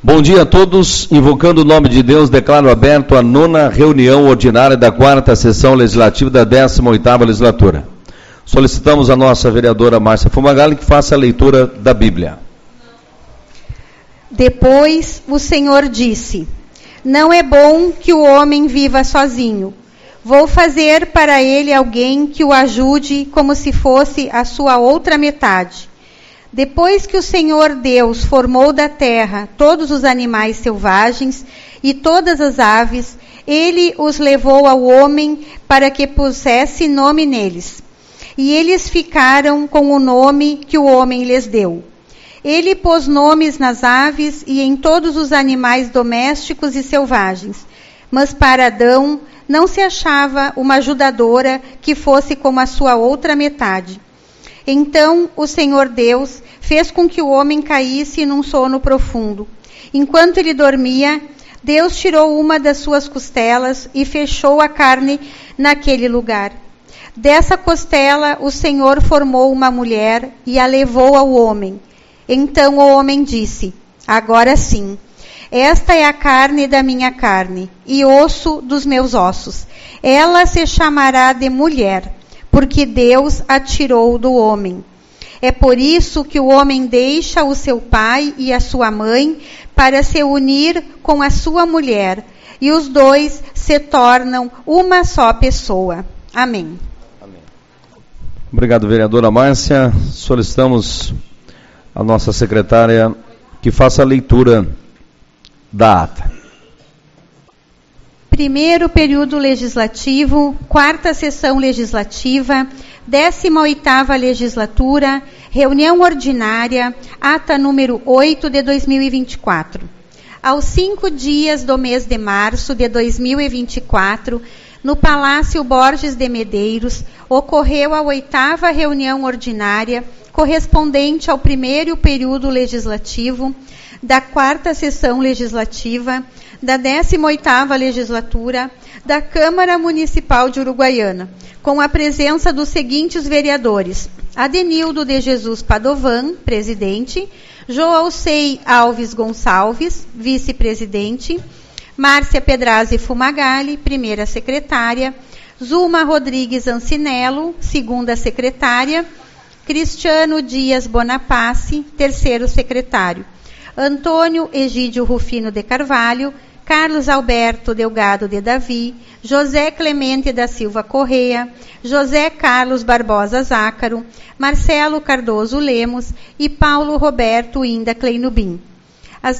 Bom dia a todos. Invocando o nome de Deus, declaro aberto a 9ª reunião ordinária da 4ª sessão legislativa da 18ª legislatura. Solicitamos a nossa vereadora Márcia Fumagalli que faça a leitura da Bíblia. Depois o Senhor disse: Não é bom que o homem viva sozinho. Vou fazer para ele alguém que o ajude como se fosse a sua outra metade. Depois que o Senhor Deus formou da terra todos os animais selvagens e todas as aves, ele os levou ao homem para que pusesse nome neles. E eles ficaram com o nome que o homem lhes deu. Ele pôs nomes nas aves e em todos os animais domésticos e selvagens. Mas para Adão não se achava uma ajudadora que fosse como a sua outra metade. Então o Senhor Deus fez com que o homem caísse num sono profundo. Enquanto ele dormia, Deus tirou uma das suas costelas e fechou a carne naquele lugar. Dessa costela o Senhor formou uma mulher e a levou ao homem. Então o homem disse: Agora sim, esta é a carne da minha carne e osso dos meus ossos. Ela se chamará de mulher, porque Deus a tirou do homem. É por isso que o homem deixa o seu pai e a sua mãe para se unir com a sua mulher, e os dois se tornam uma só pessoa. Amém. Amém. Obrigado, vereadora Márcia. Solicitamos a nossa secretária que faça a leitura da ata. Primeiro período legislativo, 4ª sessão legislativa, 18ª legislatura, reunião ordinária, ata número 8 de 2024. Aos 5 dias do mês de março de 2024, no Palácio Borges de Medeiros, ocorreu a 8ª reunião ordinária, correspondente ao primeiro período legislativo da 4ª sessão legislativa da 18ª legislatura da Câmara Municipal de Uruguaiana, com a presença dos seguintes vereadores: Adenildo de Jesus Padovan, presidente; Joalcei Alves Gonçalves, vice-presidente; Márcia Pedrazzi Fumagalli, primeira secretária; Zulma Rodrigues Ancinello, segunda secretária; Cristiano Dias Bonapace, terceiro secretário; Antônio Egídio Rufino de Carvalho, Carlos Alberto Delgado de Davi, José Clemente da Silva Correia, José Carlos Barbosa Zácaro, Marcelo Cardoso Lemos e Paulo Roberto Inda Kleinubin. Às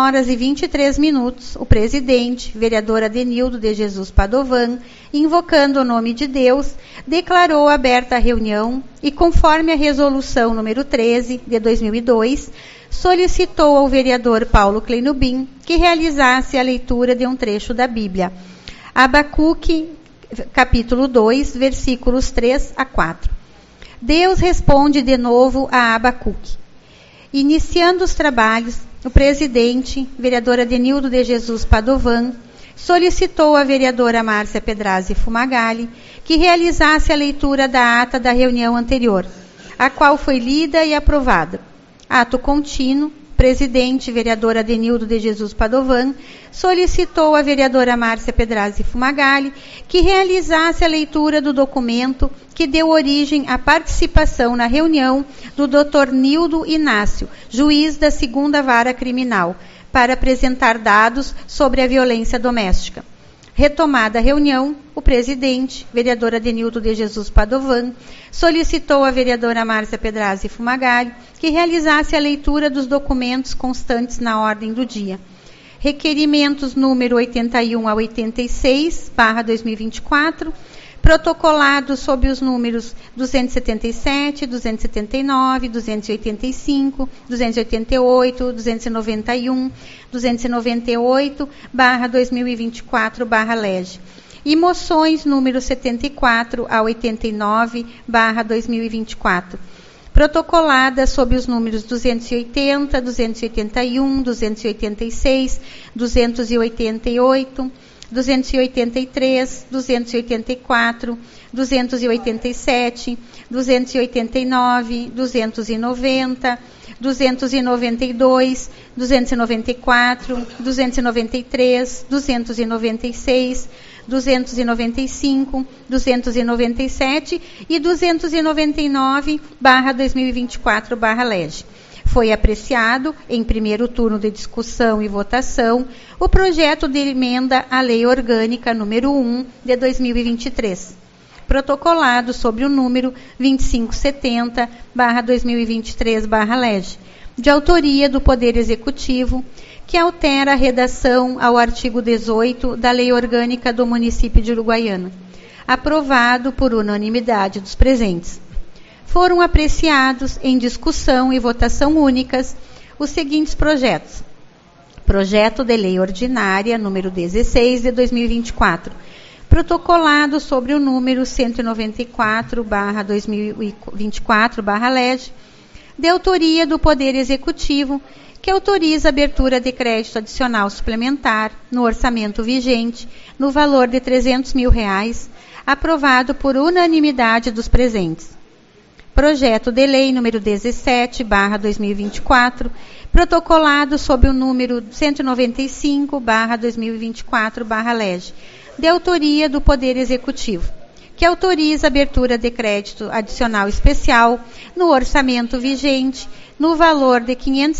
10h23, o presidente, vereador Adenildo de Jesus Padovan, invocando o nome de Deus, declarou aberta a reunião e, conforme a resolução número 13 de 2002, solicitou ao vereador Paulo Kleinubin que realizasse a leitura de um trecho da Bíblia. Abacuque, capítulo 2, versículos 3 a 4. Deus responde de novo a Abacuque. Iniciando os trabalhos, o presidente, vereador Adenildo de Jesus Padovan, solicitou à vereadora Márcia Pedrazzi Fumagalli que realizasse a leitura da ata da reunião anterior, a qual foi lida e aprovada. Ato contínuo, presidente, vereador Adenildo de Jesus Padovan, solicitou à vereadora Márcia Pedrazzi Fumagalli que realizasse a leitura do documento que deu origem à participação na reunião do Dr. Nildo Inácio, juiz da 2ª Vara Criminal, para apresentar dados sobre a violência doméstica. Retomada a reunião, o presidente, vereador Adenildo de Jesus Padovan, solicitou à vereadora Márcia Pedrazzi Fumagalli que realizasse a leitura dos documentos constantes na ordem do dia. Requerimentos número 81 a 86, /2024, protocolados sob os números 277, 279, 285, 288, 291, 298/2024/LEG. E moções número 74 a 89/2024, protocoladas sob os números 280, 281, 286, 288, 283, 284, 287, 289, 290, 292, 294, 293, 296, 295, 297 e 299/2024/LEGE. Foi apreciado, em primeiro turno de discussão e votação, o projeto de emenda à Lei Orgânica número 1 de 2023, protocolado sobre o número 2570/2023/LEGE, de autoria do Poder Executivo, que altera a redação ao artigo 18 da Lei Orgânica do Município de Uruguaiana, aprovado por unanimidade dos presentes. Foram apreciados em discussão e votação únicas os seguintes projetos: Projeto de Lei Ordinária número 16 de 2024, protocolado sobre o número 194/2024/LEGE, de autoria do Poder Executivo, que autoriza a abertura de crédito adicional suplementar no orçamento vigente, no valor de R$300 mil, aprovado por unanimidade dos presentes. Projeto de Lei número 17/2024, protocolado sob o número 195/2024/LEGE, de autoria do Poder Executivo, que autoriza a abertura de crédito adicional especial no orçamento vigente, no valor de R$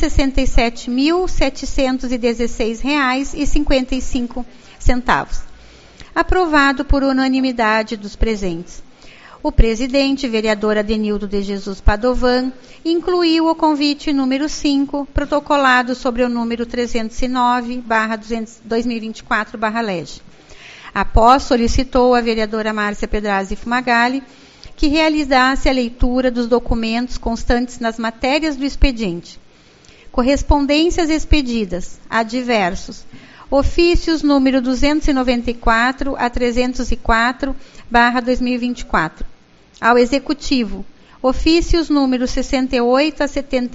567.716,55, aprovado por unanimidade dos presentes. O presidente, vereador Adenildo de Jesus Padovan, incluiu o convite número 5, protocolado sobre o número 309/2024/LEGE. Após, solicitou a vereadora Márcia Pedrazzi Fumagalli que realizasse a leitura dos documentos constantes nas matérias do expediente. Correspondências expedidas, adversos. Ofícios número 294 a 304/2024. Ao Executivo, ofícios número 68 a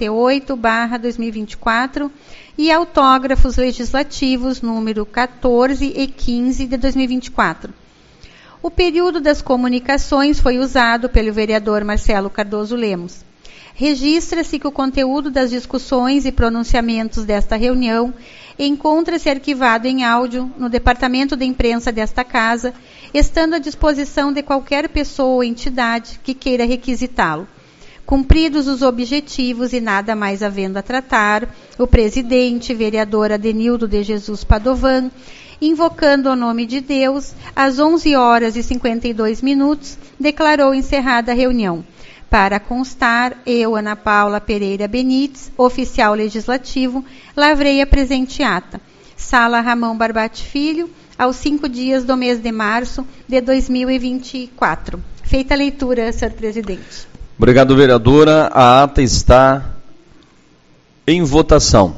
78/2024 e autógrafos legislativos número 14 e 15 de 2024. O período das comunicações foi usado pelo vereador Marcelo Cardoso Lemos. Registra-se que o conteúdo das discussões e pronunciamentos desta reunião encontra-se arquivado em áudio no Departamento de Imprensa desta Casa, estando à disposição de qualquer pessoa ou entidade que queira requisitá-lo. Cumpridos os objetivos e nada mais havendo a tratar, o presidente, vereador Adenildo de Jesus Padovan, invocando o nome de Deus, às 11h52, declarou encerrada a reunião. Para constar, eu, Ana Paula Pereira Benites, oficial legislativo, lavrei a presente ata. Sala Ramão Barbate Filho, aos 5 dias do mês de março de 2024. Feita a leitura, senhor presidente. Obrigado, vereadora. A ata está em votação.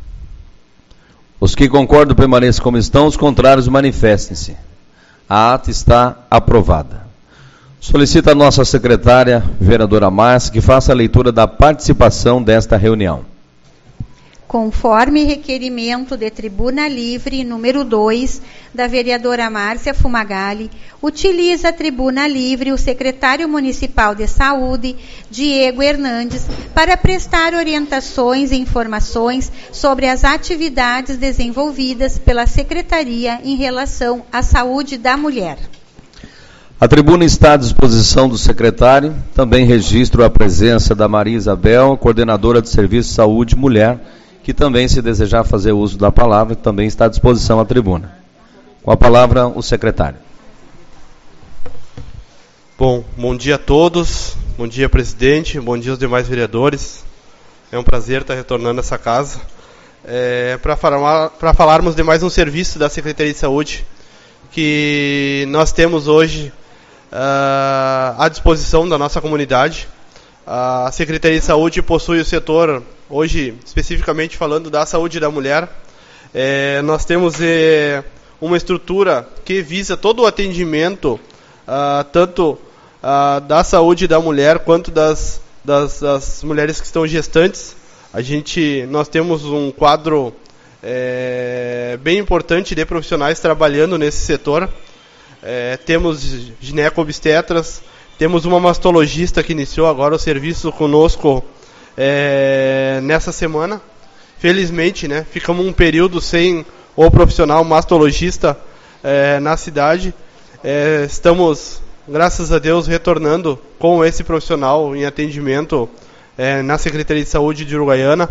Os que concordam permaneçam como estão, os contrários manifestem-se. A ata está aprovada. Solicita a nossa secretária, vereadora Márcia, que faça a leitura da participação desta reunião. Conforme requerimento de Tribuna Livre, número 2, da vereadora Márcia Fumagalli, utiliza a Tribuna Livre o secretário municipal de Saúde, Diego Hernandes, para prestar orientações e informações sobre as atividades desenvolvidas pela Secretaria em relação à saúde da mulher. A tribuna está à disposição do secretário. Também registro a presença da Maria Isabel, coordenadora de Serviço de Saúde Mulher, que também, se desejar fazer uso da palavra, também está à disposição à tribuna. Com a palavra, o secretário. Bom dia a todos. Bom dia, presidente. Bom dia aos demais vereadores. É um prazer estar retornando a essa casa para falarmos de mais um serviço da Secretaria de Saúde que nós temos hoje à disposição da nossa comunidade. A Secretaria de Saúde possui o setor, hoje especificamente falando da saúde da mulher. Nós temos uma estrutura que visa todo o atendimento, tanto da saúde da mulher quanto das mulheres que estão gestantes. Nós temos um quadro bem importante de profissionais trabalhando nesse setor. Temos gineco-obstetras, temos uma mastologista que iniciou agora o serviço conosco nessa semana. Felizmente, né, ficamos um período sem o profissional mastologista na cidade. Estamos, graças a Deus, retornando com esse profissional em atendimento na Secretaria de Saúde de Uruguaiana.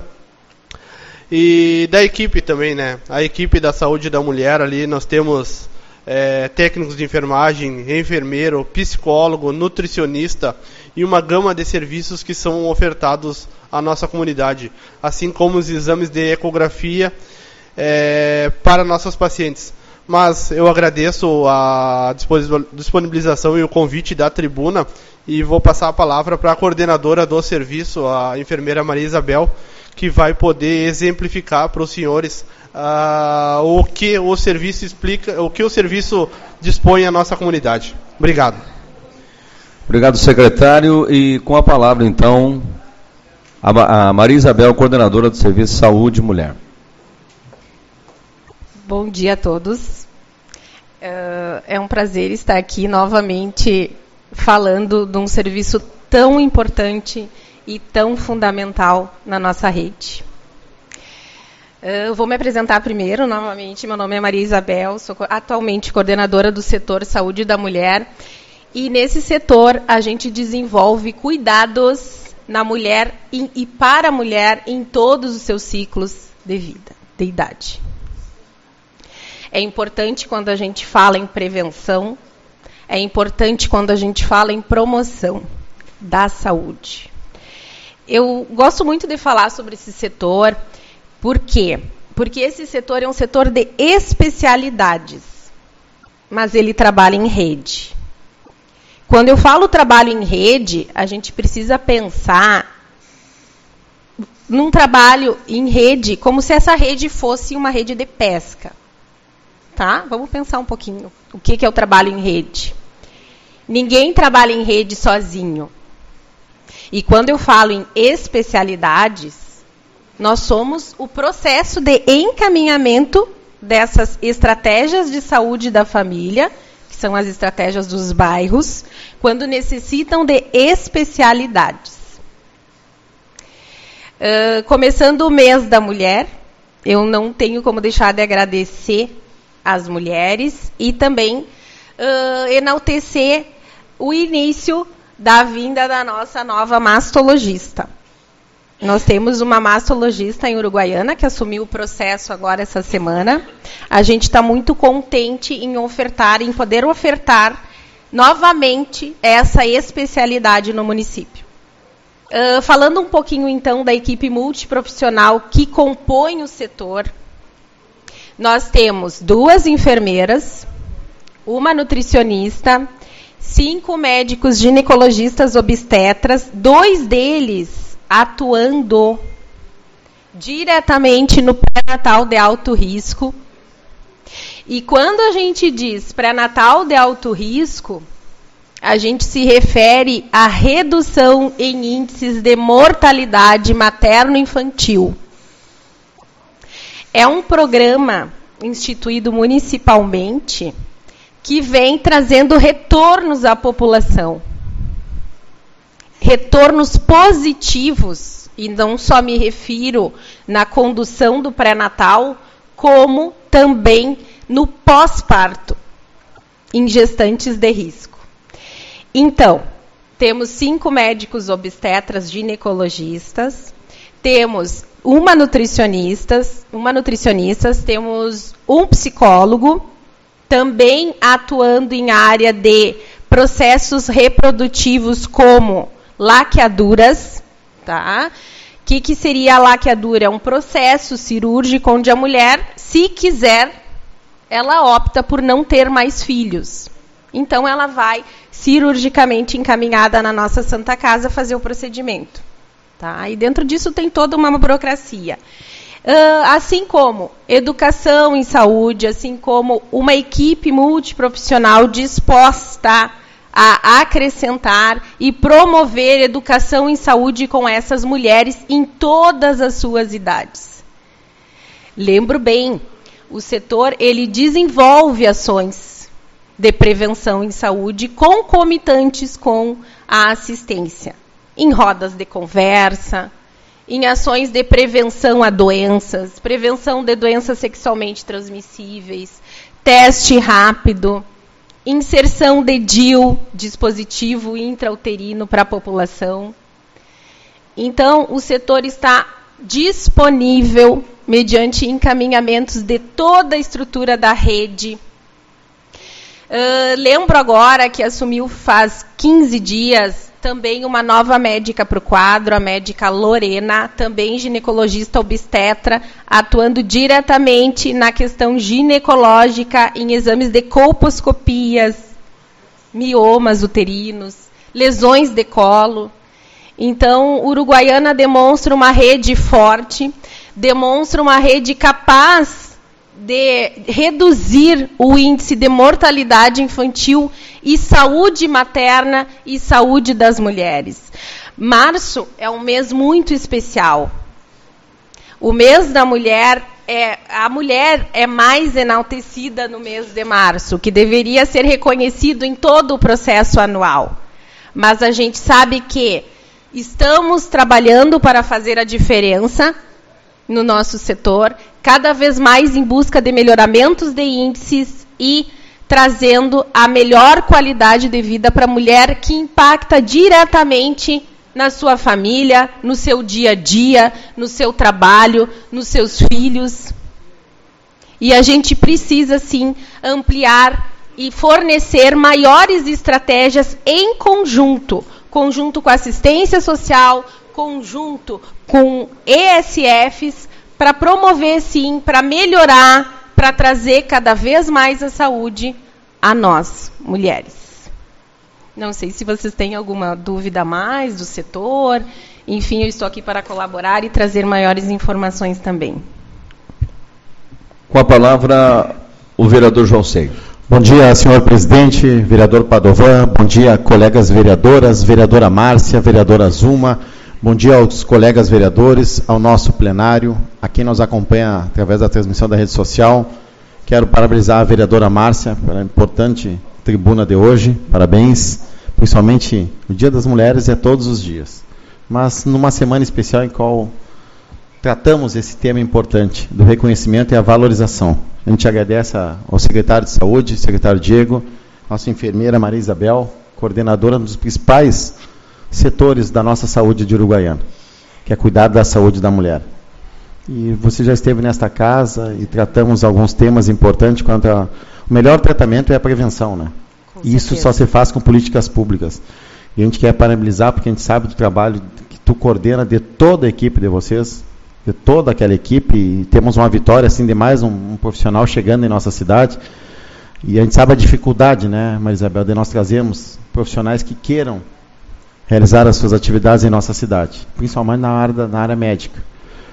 E da equipe também, né? A equipe da saúde da mulher ali, nós temos técnicos de enfermagem, enfermeiro, psicólogo, nutricionista e uma gama de serviços que são ofertados à nossa comunidade, assim como os exames de ecografia para nossos pacientes. Mas eu agradeço a disponibilização e o convite da tribuna e vou passar a palavra para a coordenadora do serviço, a enfermeira Maria Isabel, que vai poder exemplificar para os senhores o que o serviço explica, o que o serviço dispõe à nossa comunidade. Obrigado. Obrigado, secretário. E com a palavra, então, a Maria Isabel, coordenadora do Serviço de Saúde Mulher. Bom dia a todos. É um prazer estar aqui novamente falando de um serviço tão importante e tão fundamental na nossa rede. Eu vou me apresentar primeiro, novamente. Meu nome é Maria Isabel, sou atualmente coordenadora do setor Saúde da Mulher. E nesse setor a gente desenvolve cuidados na mulher e para a mulher em todos os seus ciclos de vida, de idade. É importante quando a gente fala em prevenção, é importante quando a gente fala em promoção da saúde. Eu gosto muito de falar sobre esse setor, por quê? Porque esse setor é um setor de especialidades, mas ele trabalha em rede. Quando eu falo trabalho em rede, a gente precisa pensar num trabalho em rede como se essa rede fosse uma rede de pesca. Tá? Vamos pensar um pouquinho. O que é o trabalho em rede? Ninguém trabalha em rede sozinho. E quando eu falo em especialidades, nós somos o processo de encaminhamento dessas estratégias de saúde da família, que são as estratégias dos bairros, quando necessitam de especialidades. Começando o mês da mulher, eu não tenho como deixar de agradecer as mulheres e também enaltecer o início da vinda da nossa nova mastologista. Nós temos uma mastologista em Uruguaiana que assumiu o processo agora essa semana. A gente está muito contente em poder ofertar novamente essa especialidade no município. Falando um pouquinho então da equipe multiprofissional que compõe o setor, nós temos 2 enfermeiras, uma nutricionista, 5 médicos ginecologistas obstetras, 2 deles atuando diretamente no pré-natal de alto risco. E quando a gente diz pré-natal de alto risco, a gente se refere à redução em índices de mortalidade materno-infantil. É um programa instituído municipalmente que vem trazendo retornos à população. Retornos positivos, e não só me refiro na condução do pré-natal, como também no pós-parto, em gestantes de risco. Então, temos 5 médicos obstetras ginecologistas, temos uma nutricionista, temos um psicólogo, também atuando em área de processos reprodutivos como laqueaduras, tá? O que seria a laqueadura? É um processo cirúrgico onde a mulher, se quiser, ela opta por não ter mais filhos. Então, ela vai cirurgicamente encaminhada na nossa Santa Casa fazer o procedimento. Tá? E dentro disso tem toda uma burocracia. Assim como educação em saúde, assim como uma equipe multiprofissional disposta a acrescentar e promover educação em saúde com essas mulheres em todas as suas idades. Lembro bem, o setor ele desenvolve ações de prevenção em saúde concomitantes com a assistência. Em rodas de conversa, em ações de prevenção a doenças, prevenção de doenças sexualmente transmissíveis, teste rápido, inserção de DIU, dispositivo intrauterino para a população. Então, o setor está disponível mediante encaminhamentos de toda a estrutura da rede. Lembro agora que assumiu faz 15 dias também uma nova médica para o quadro, a médica Lorena, também ginecologista obstetra, atuando diretamente na questão ginecológica em exames de colposcopias, miomas uterinos, lesões de colo. Então, Uruguaiana demonstra uma rede forte, demonstra uma rede capaz de reduzir o índice de mortalidade infantil e saúde materna e saúde das mulheres. Março é um mês muito especial. O mês da mulher, a mulher é mais enaltecida no mês de março, que deveria ser reconhecido em todo o processo anual. Mas a gente sabe que estamos trabalhando para fazer a diferença no nosso setor, cada vez mais em busca de melhoramentos de índices e trazendo a melhor qualidade de vida para a mulher, que impacta diretamente na sua família, no seu dia a dia, no seu trabalho, nos seus filhos. E a gente precisa, sim, ampliar e fornecer maiores estratégias em conjunto com a assistência social, conjunto com ESFs, para promover, sim, para melhorar, para trazer cada vez mais a saúde a nós, mulheres. Não sei se vocês têm alguma dúvida a mais do setor. Enfim, eu estou aqui para colaborar e trazer maiores informações também. Com a palavra, o vereador João Seio. Bom dia, senhor presidente, vereador Padovan, bom dia, colegas vereadoras, vereadora Márcia, vereadora Zuma, bom dia aos colegas vereadores, ao nosso plenário, a quem nos acompanha através da transmissão da rede social. Quero parabenizar a vereadora Márcia pela importante tribuna de hoje, parabéns, principalmente o Dia das Mulheres é todos os dias, mas numa semana especial em qual tratamos esse tema importante do reconhecimento e a valorização. A gente agradece ao secretário de Saúde, secretário Diego, nossa enfermeira Maria Isabel, coordenadora dos principais setores da nossa saúde de Uruguaiana, que é cuidar da saúde da mulher. E você já esteve nesta casa e tratamos alguns temas importantes quanto ao melhor tratamento é a prevenção, né? E isso só se faz com políticas públicas. E a gente quer parabenizar porque a gente sabe do trabalho que tu coordena de toda a equipe de vocês, de toda aquela equipe, e temos uma vitória assim de mais um profissional chegando em nossa cidade. E a gente sabe a dificuldade, né, Maria Isabel, de nós trazermos profissionais que queiram realizar as suas atividades em nossa cidade, principalmente na área médica.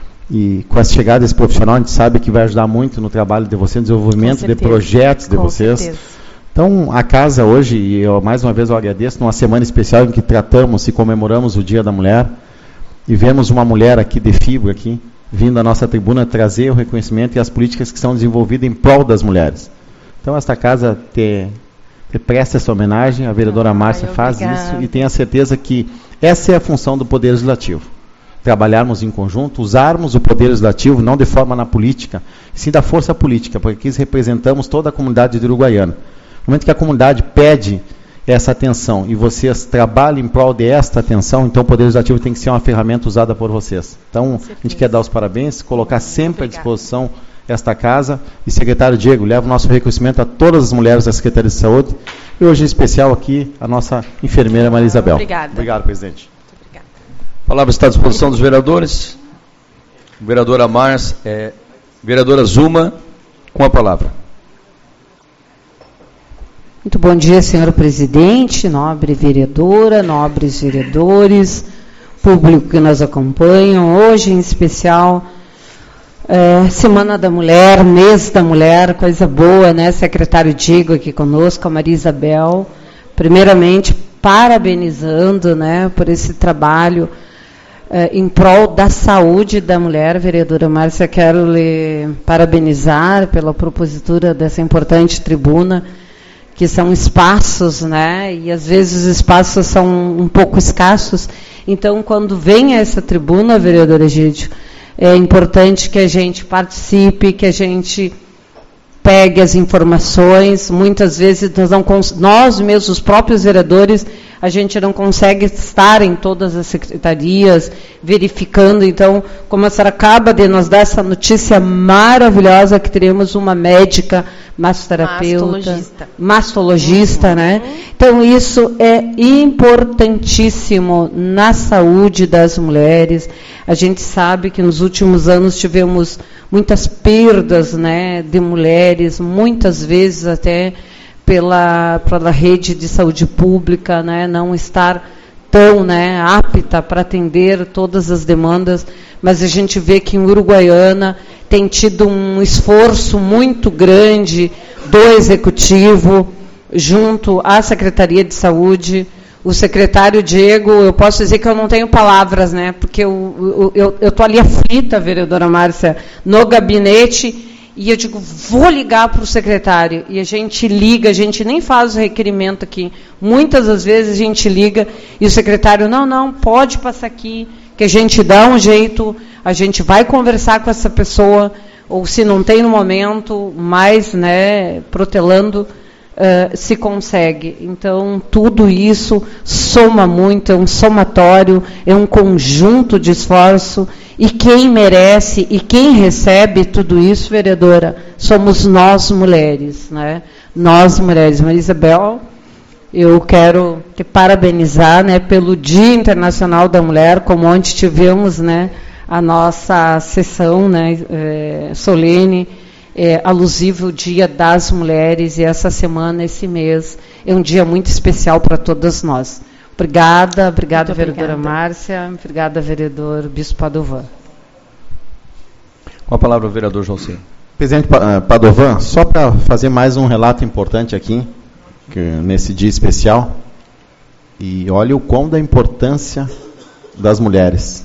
E com a chegada desse profissional, a gente sabe que vai ajudar muito no trabalho de vocês, no desenvolvimento de projetos de vocês. Certeza. Então, a casa hoje, e eu, mais uma vez eu agradeço, numa semana especial em que tratamos e comemoramos o Dia da Mulher, e vemos uma mulher aqui de fibra, aqui, vindo à nossa tribuna trazer o reconhecimento e as políticas que são desenvolvidas em prol das mulheres. Então, esta casa te presta essa homenagem, a vereadora Márcia faz isso, e tenho a certeza que essa é a função do Poder Legislativo. Trabalharmos em conjunto, usarmos o Poder Legislativo, não de forma na política, sim da força política, porque aqui representamos toda a comunidade de Uruguaiana. No momento que a comunidade pede essa atenção e vocês trabalham em prol desta atenção, então o Poder Legislativo tem que ser uma ferramenta usada por vocês. Então, a gente quer dar os parabéns, colocar sempre à disposição esta casa. E, secretário Diego, leva o nosso reconhecimento a todas as mulheres da Secretaria de Saúde. E hoje, em especial, aqui, a nossa enfermeira Maria Isabel. Obrigada. Obrigado, presidente. Muito obrigada. A palavra está à disposição dos vereadores. Vereadora Márcia, vereadora Zuma, com a palavra. Muito bom dia, senhor presidente, nobre vereadora, nobres vereadores, público que nos acompanham. Hoje, em especial, Semana da Mulher, Mês da Mulher, coisa boa, né? Secretário Diego aqui conosco, a Maria Isabel. Primeiramente, parabenizando, né, por esse trabalho em prol da saúde da mulher. Vereadora Márcia, quero lhe parabenizar pela propositura dessa importante tribuna, que são espaços, né? E às vezes os espaços são um pouco escassos. Então, quando vem a essa tribuna, vereador Egídio, é importante que a gente participe, que a gente pegue as informações. Muitas vezes nós mesmos, os próprios vereadores, a gente não consegue estar em todas as secretarias, verificando. Então, como a senhora acaba de nos dar essa notícia maravilhosa, que teremos uma médica, massoterapeuta, mastologista, né? Então, isso é importantíssimo na saúde das mulheres. A gente sabe que nos últimos anos tivemos muitas perdas, né, de mulheres, muitas vezes até pela rede de saúde pública, né, não estar tão, né, apta para atender todas as demandas, mas a gente vê que em Uruguaiana tem tido um esforço muito grande do Executivo, junto à Secretaria de Saúde. O secretário Diego, eu posso dizer que eu não tenho palavras, né, porque eu estou ali aflita, vereadora Márcia, no gabinete, e eu digo, vou ligar para o secretário. E a gente liga, a gente nem faz o requerimento aqui. Muitas das vezes a gente liga e o secretário, não, pode passar aqui, que a gente dá um jeito, a gente vai conversar com essa pessoa, ou se não tem no momento, mais, né, protelando, se consegue. Então, tudo isso soma muito, é um somatório, é um conjunto de esforço, e quem merece e quem recebe tudo isso, vereadora, somos nós mulheres, né? Nós mulheres. Maria Isabel, eu quero te parabenizar, né, pelo Dia Internacional da Mulher, como ontem tivemos, né, a nossa sessão, né, solene, alusivo ao Dia das Mulheres, e essa semana, esse mês, é um dia muito especial para todas nós. Obrigada, vereadora Márcia, obrigada, vereador Bispo Padovan. Com a palavra o vereador João Cim. Presidente Padovan, só para fazer mais um relato importante aqui, nesse dia especial, e olha o quão da importância das mulheres.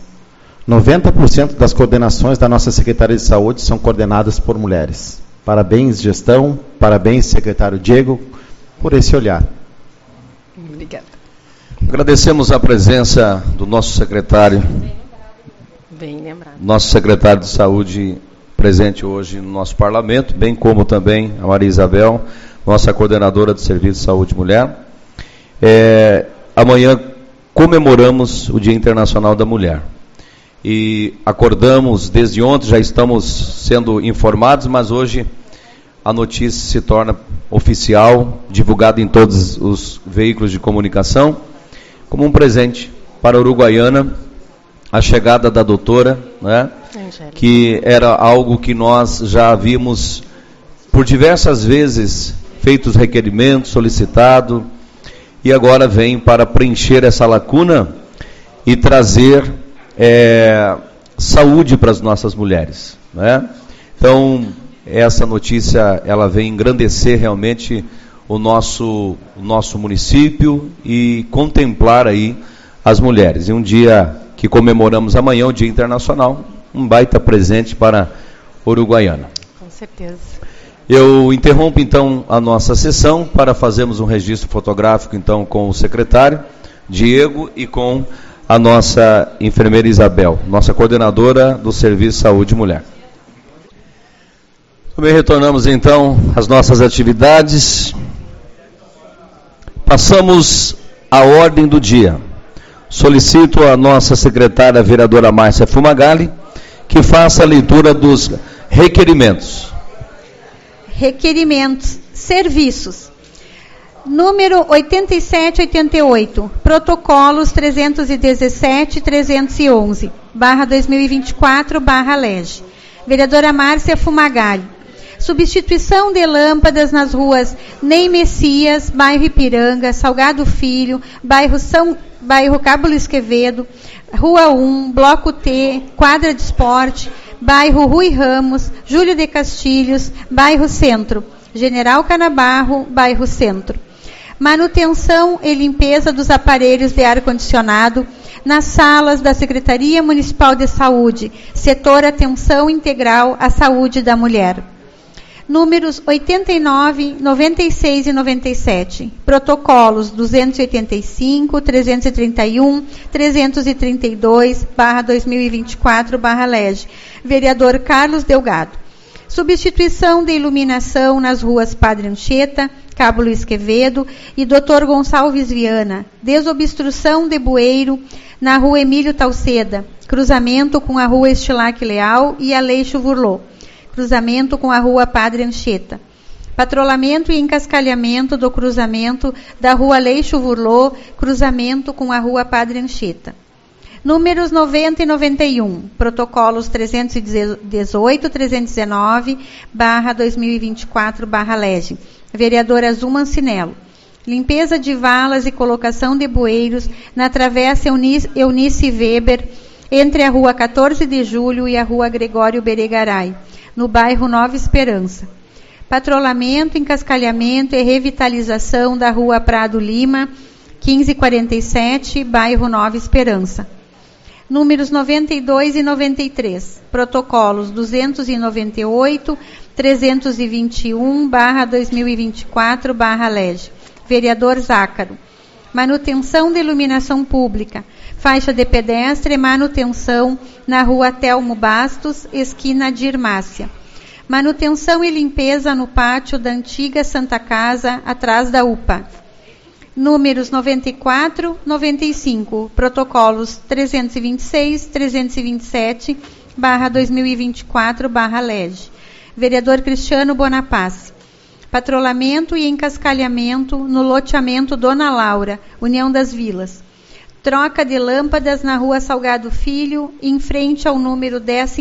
90% das coordenações da nossa Secretaria de Saúde são coordenadas por mulheres. Parabéns, gestão, parabéns, secretário Diego, por esse olhar. Obrigada. Agradecemos a presença do nosso secretário, nosso secretário de Saúde presente hoje no nosso parlamento, bem como também a Maria Isabel, nossa coordenadora do Serviço de Saúde Mulher. Amanhã comemoramos o Dia Internacional da Mulher. E acordamos, desde ontem já estamos sendo informados, mas hoje a notícia se torna oficial, divulgada em todos os veículos de comunicação, como um presente para a Uruguaiana, a chegada da doutora, né, que era algo que nós já havíamos, por diversas vezes, feito os requerimentos, solicitado, e agora vem para preencher essa lacuna e trazer saúde para as nossas mulheres, né? Então, essa notícia, ela vem engrandecer realmente o nosso município e contemplar aí as mulheres. E um dia que comemoramos amanhã, o Dia Internacional, um baita presente para Uruguaiana. Com certeza. Eu interrompo então a nossa sessão para fazermos um registro fotográfico então com o secretário Diego e com a nossa enfermeira Isabel, nossa coordenadora do Serviço de Saúde Mulher. Também retornamos então às nossas atividades. Passamos à ordem do dia. Solicito a nossa secretária, a vereadora Márcia Fumagalli, que faça a leitura dos requerimentos. Requerimentos. Serviços. Número 8788, protocolos 317 e 311, /2024/LEG. Vereadora Márcia Fumagalli. Substituição de lâmpadas nas ruas Ney Messias, bairro Ipiranga, Salgado Filho, bairro Cabo Luiz Quevedo, Rua 1, Bloco T, Quadra de Esporte, bairro Rui Ramos, Júlio de Castilhos, bairro Centro, General Canabarro, bairro Centro. Manutenção e limpeza dos aparelhos de ar-condicionado nas salas da Secretaria Municipal de Saúde, setor Atenção Integral à Saúde da Mulher. Números 89, 96 e 97. Protocolos 285, 331, 332/2024/LEG. Vereador Carlos Delgado. Substituição de iluminação nas ruas Padre Anchieta, Cabo Luiz Quevedo e Dr. Gonçalves Viana. Desobstrução de bueiro na rua Emílio Talceda. Cruzamento com a rua Estilac Leal e Aleixo Vurlô. Cruzamento com a rua Padre Anchieta. Patrulhamento e encascalhamento do cruzamento da rua Aleixo Vurlô, cruzamento com a rua Padre Anchieta. Números 90 e 91, protocolos 318, 319/2024/LEG. Vereadora Zuma Ancinello. Limpeza de valas e colocação de bueiros na travessa Eunice Weber, entre a rua 14 de Julho e a rua Gregório Beregaray, no bairro Nova Esperança. Patrulhamento, encascalhamento e revitalização da rua Prado Lima, 1547, bairro Nova Esperança. Números 92 e 93, protocolos 298, 321/2024/LEG. Vereador Zácaro. Manutenção de iluminação pública, faixa de pedestre e manutenção na rua Telmo Bastos, esquina de Irmácia. Manutenção e limpeza no pátio da antiga Santa Casa, atrás da UPA. Números 94, 95, protocolos 326, 327/2024/LEG. Vereador Cristiano Bonaparte. Patrulhamento e encascalhamento no loteamento Dona Laura, União das Vilas. Troca de lâmpadas na rua Salgado Filho, em frente ao número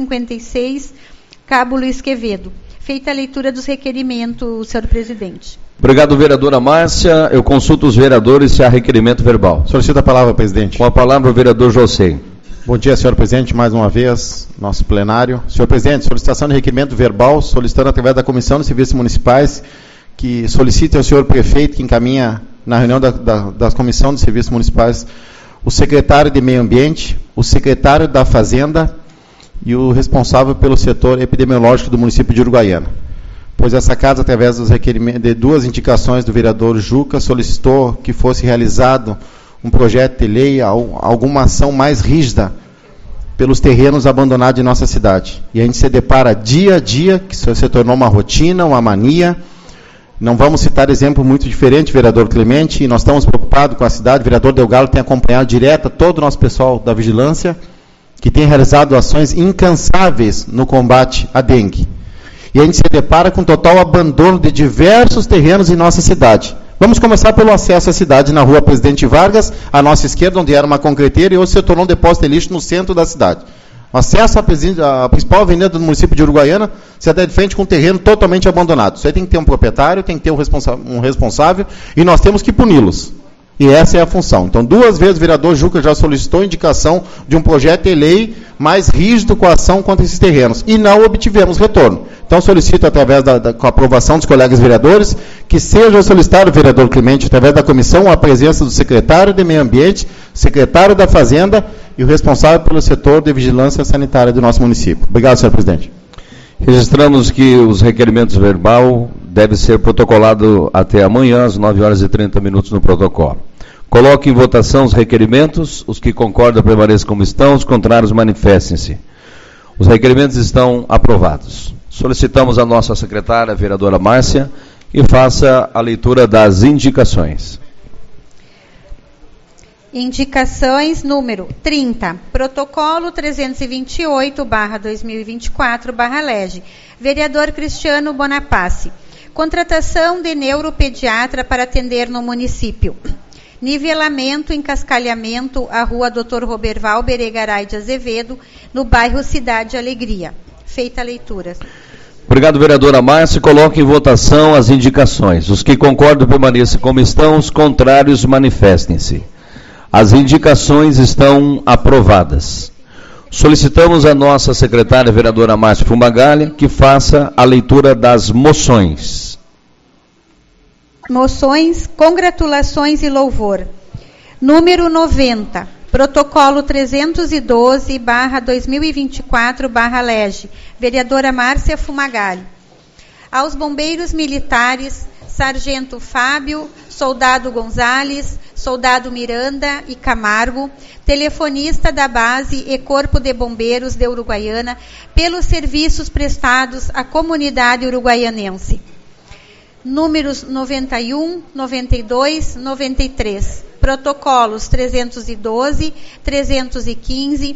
1056, Cabo Luiz Quevedo. Feita a leitura dos requerimentos, senhor presidente. Obrigado, vereadora Márcia. Eu consulto os vereadores se há requerimento verbal. Solicito a palavra, presidente. Com a palavra, o vereador José. Bom dia, senhor presidente, mais uma vez, nosso plenário. Senhor presidente, solicitação de requerimento verbal, solicitando através da Comissão de Serviços Municipais, que solicite ao senhor prefeito, que encaminha na reunião da Comissão de Serviços Municipais, o secretário de Meio Ambiente, o secretário da Fazenda e o responsável pelo setor epidemiológico do município de Uruguaiana. Pois essa casa, através dos requerimentos, de duas indicações do vereador Juca, solicitou que fosse realizado um projeto de lei, alguma ação mais rígida pelos terrenos abandonados em nossa cidade. E a gente se depara dia a dia, que isso se tornou uma rotina, uma mania. Não vamos citar exemplo muito diferente, vereador Clemente, e nós estamos preocupados com a cidade. O vereador Delgado tem acompanhado direto todo o nosso pessoal da vigilância, que tem realizado ações incansáveis no combate à dengue. E a gente se depara com total abandono de diversos terrenos em nossa cidade. Vamos começar pelo acesso à cidade na rua Presidente Vargas, à nossa esquerda, onde era uma concreteira, e hoje se tornou um depósito de lixo no centro da cidade. O acesso à principal avenida do município de Uruguaiana se dá de frente com um terreno totalmente abandonado. Isso aí tem que ter um proprietário, tem que ter um responsável, e nós temos que puni-los. E essa é a função. Então, duas vezes o vereador Juca já solicitou indicação de um projeto de lei mais rígido com a ação contra esses terrenos. E não obtivemos retorno. Então, solicito, através com a aprovação dos colegas vereadores, que seja solicitado o vereador Clemente, através da comissão, a presença do secretário de Meio Ambiente, secretário da Fazenda e o responsável pelo setor de vigilância sanitária do nosso município. Obrigado, senhor presidente. Registramos que os requerimentos verbal devem ser protocolados até amanhã, às 9h30 no protocolo. Coloque em votação os requerimentos. Os que concordam permaneçam como estão, os contrários manifestem-se. Os requerimentos estão aprovados. Solicitamos a nossa secretária, a vereadora Márcia, que faça a leitura das indicações. Indicações número 30, protocolo 328/2024/LEG. Vereador Cristiano Bonaparte. Contratação de neuropediatra para atender no município. Nivelamento, encascalhamento, a rua Dr. Roberval Beregaray de Azevedo, no bairro Cidade Alegria. Feita a leitura. Obrigado, vereadora Márcia. Coloque em votação as indicações. Os que concordam permaneçam como estão, os contrários manifestem-se. As indicações estão aprovadas. Solicitamos a nossa secretária, a vereadora Márcia Fumagalli, que faça a leitura das moções. Moções, congratulações e louvor. Número 90, protocolo 312/2024/LEG. Vereadora Márcia Fumagalli. aos bombeiros militares, Sargento Fábio, Soldado Gonzales, Soldado Miranda e Camargo, telefonista da base e Corpo de Bombeiros de Uruguaiana, pelos serviços prestados à comunidade uruguaianense. Números 91, 92, 93. Protocolos 312, 315,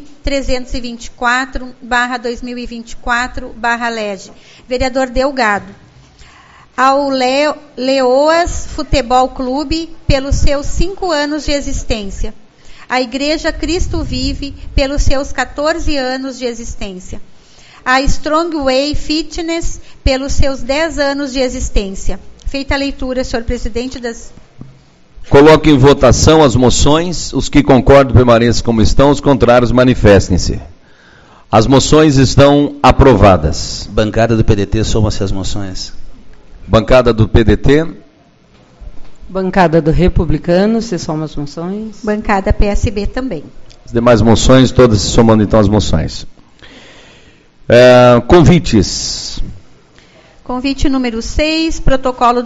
324/2024/LEGE. Vereador Delgado. Ao Leoas Futebol Clube, pelos seus 5 anos de existência. A Igreja Cristo Vive, pelos seus 14 anos de existência. A Strong Way Fitness, pelos seus 10 anos de existência. Feita a leitura, senhor presidente das... Coloque em votação as moções. Os que concordam permaneçam como estão, os contrários manifestem-se. As moções estão aprovadas. Bancada do PDT, soma-se as moções. Bancada do PDT. Bancada do Republicano, se soma as moções. Bancada PSB também. As demais moções, todas se somando então as moções. Convites. Convite número 6, protocolo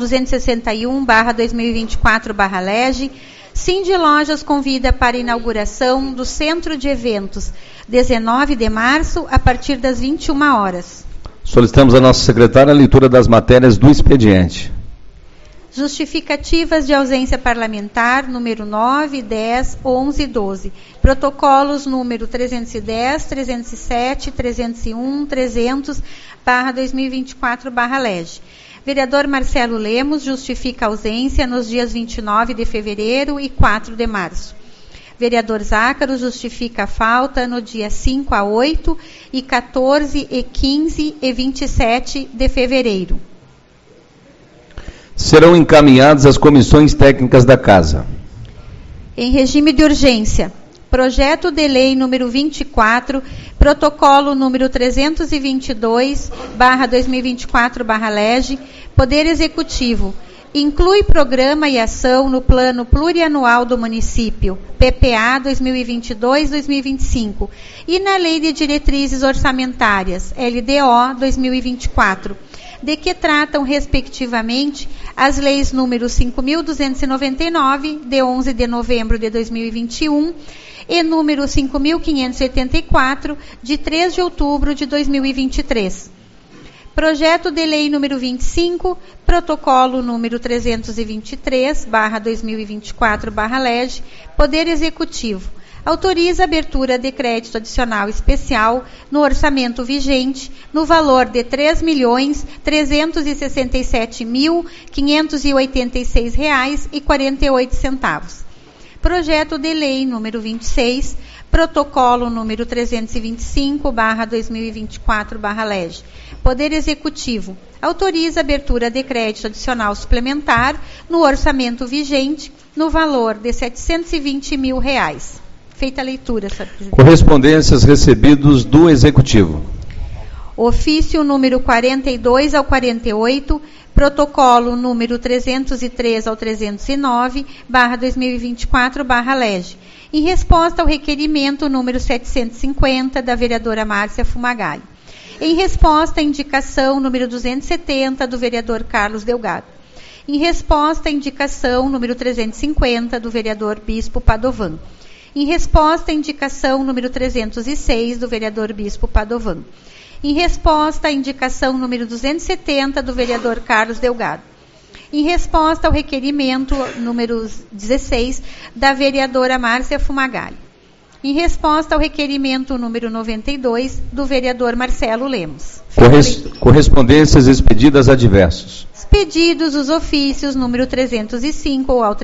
261/2024/LEGE. Cindy Lojas convida para a inauguração do Centro de Eventos, 19 de março, a partir das 21 horas. Solicitamos à nossa secretária a leitura das matérias do expediente. Justificativas de ausência parlamentar, número 9, 10, 11 e 12. Protocolos número 310, 307, 301, 300/2024/LEGE. Vereador Marcelo Lemos justifica a ausência nos dias 29 de fevereiro e 4 de março. Vereador Zácaro justifica a falta no dia 5 a 8 e 14 e 15 e 27 de fevereiro. Serão encaminhadas às comissões técnicas da Casa. Em regime de urgência, projeto de lei número 24, protocolo número 322/2024/LEGE, Poder Executivo, inclui programa e ação no Plano Plurianual do Município, PPA 2022-2025, e na Lei de Diretrizes Orçamentárias, LDO 2024, de que tratam, respectivamente, as leis número 5.299, de 11 de novembro de 2021, e número 5.584, de 3 de outubro de 2023. Projeto de lei número 25, protocolo número 323/2024/LEGE, Poder Executivo, autoriza a abertura de crédito adicional especial no orçamento vigente no valor de R$ 3.367.586,48. Projeto de lei número 26, protocolo número 325/2024/LEGE. Poder Executivo autoriza a abertura de crédito adicional suplementar no orçamento vigente no valor de R$ 720 mil. Feita a leitura, senhor presidente. Correspondências recebidos do Executivo. Ofício número 42 ao 48, protocolo número 303 ao 309/2024/LEGE, em resposta ao requerimento número 750 da vereadora Márcia Fumagalli. Em resposta à indicação número 270 do vereador Carlos Delgado. Em resposta à indicação número 350 do vereador Bispo Padovan. Em resposta à indicação número 306 do vereador Bispo Padovan. Em resposta à indicação número 270 do vereador Carlos Delgado. Em resposta ao requerimento número 16 da vereadora Márcia Fumagalli. Em resposta ao requerimento número 92 do vereador Marcelo Lemos. Correspondências expedidas a diversos. Expedidos os ofícios número 305 ao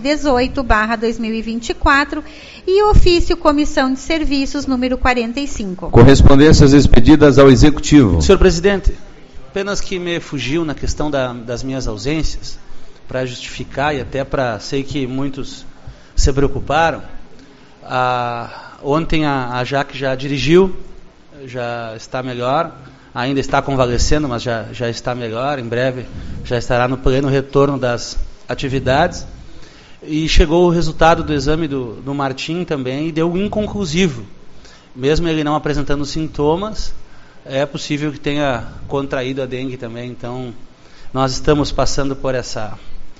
318/2024 e o ofício Comissão de Serviços número 45. Correspondências expedidas ao Executivo. Senhor presidente, apenas que me fugiu na questão das minhas ausências, para justificar e até para, sei que muitos se preocuparam. Ontem a Jaque já dirigiu, já está melhor, ainda está convalescendo, mas já está melhor, em breve já estará no pleno retorno das atividades. E chegou o resultado do exame do Martim também e deu inconclusivo. Mesmo ele não apresentando sintomas, é possível que tenha contraído a dengue também. Então, nós estamos passando por essa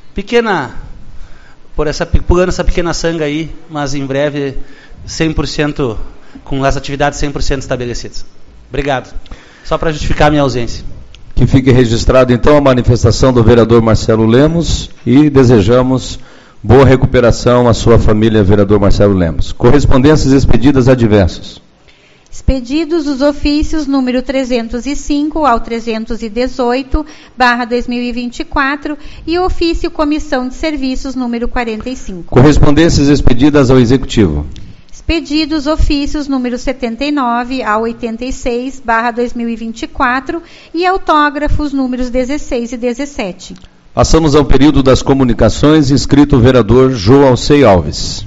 pulando essa pequena sanga aí, mas em breve 100%, com as atividades 100% estabelecidas. Obrigado. Só para justificar a minha ausência. Que fique registrado, então, a manifestação do vereador Marcelo Lemos e desejamos boa recuperação à sua família, vereador Marcelo Lemos. Correspondências expedidas a diversos. Expedidos os ofícios número 305 ao 318/2024 e o ofício Comissão de Serviços número 45. Correspondências expedidas ao Executivo. Expedidos ofícios número 79 ao 86/2024 e autógrafos números 16 e 17. Passamos ao período das comunicações, inscrito o vereador João Alcei Alves.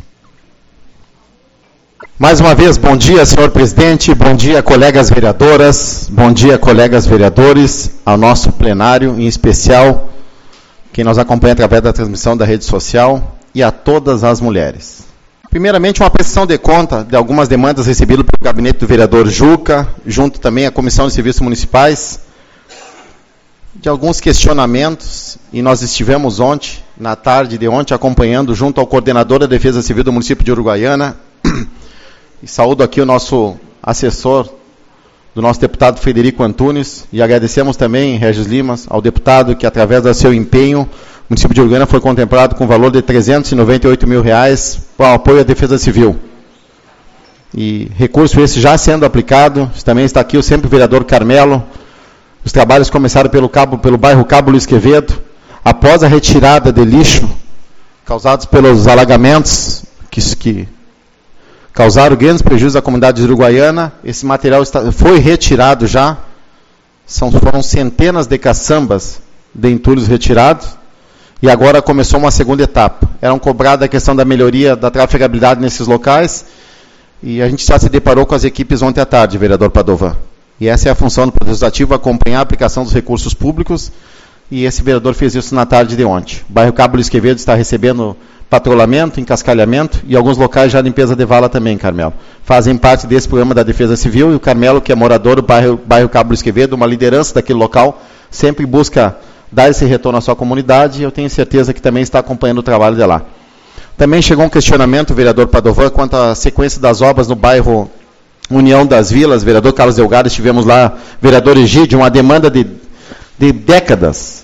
Mais uma vez, bom dia, senhor presidente, bom dia, colegas vereadoras, bom dia, colegas vereadores, ao nosso plenário, em especial, quem nos acompanha através da transmissão da rede social, e a todas as mulheres. Primeiramente, uma prestação de conta de algumas demandas recebidas pelo gabinete do vereador Juca, junto também à Comissão de Serviços Municipais, de alguns questionamentos, e nós estivemos ontem, na tarde de ontem, acompanhando junto ao coordenador da Defesa Civil do município de Uruguaiana, e saúdo aqui o nosso assessor, do nosso deputado Frederico Antunes, e agradecemos também, Regis Limas, ao deputado que, através do seu empenho, o município de Uruguaiana foi contemplado com o valor de R$398 mil para o apoio à Defesa Civil. E recurso esse já sendo aplicado, também está aqui o sempre vereador Carmelo. Os trabalhos começaram pelo bairro Cabo Luiz Quevedo, após a retirada de lixo causados pelos alagamentos que causaram grandes prejuízos à comunidade uruguaiana. Esse material foi retirado já, foram centenas de caçambas de entulhos retirados, e agora começou uma segunda etapa. Eram cobrada a questão da melhoria da trafegabilidade nesses locais, e a gente já se deparou com as equipes ontem à tarde, vereador Padovan. E essa é a função do Poder Legislativo, acompanhar a aplicação dos recursos públicos, e esse vereador fez isso na tarde de ontem. O bairro Cabo Luiz Quevedo está recebendo patrulhamento, encascalhamento, e alguns locais já limpeza de vala também, Carmelo. Fazem parte desse programa da Defesa Civil, e o Carmelo, que é morador do bairro Cabo Luiz Quevedo, uma liderança daquele local, sempre busca dar esse retorno à sua comunidade, e eu tenho certeza que também está acompanhando o trabalho de lá. Também chegou um questionamento, vereador Padovan, quanto à sequência das obras no bairro União das Vilas. Vereador Carlos Delgado, estivemos lá, vereador Egídio, uma demanda de décadas,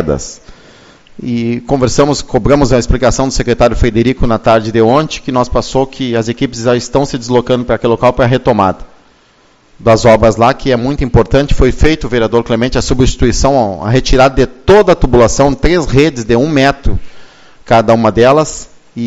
e cobramos a explicação do secretário Frederico na tarde de ontem, que nos passou que as equipes já estão se deslocando para aquele local para a retomada das obras lá, que é muito importante. Foi feito, vereador Clemente, a substituição, a retirada de toda a tubulação, 3 redes de 1 metro cada uma delas,